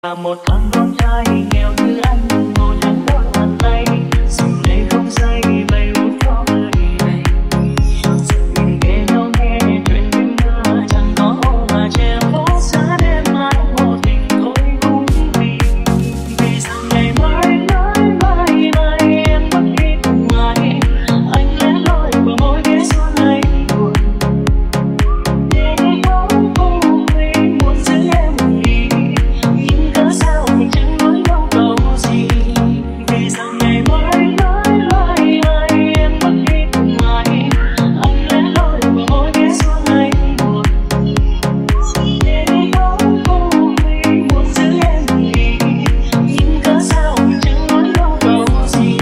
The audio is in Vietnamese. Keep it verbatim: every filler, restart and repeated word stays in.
là một thằng con trai nghèo như anh ngồi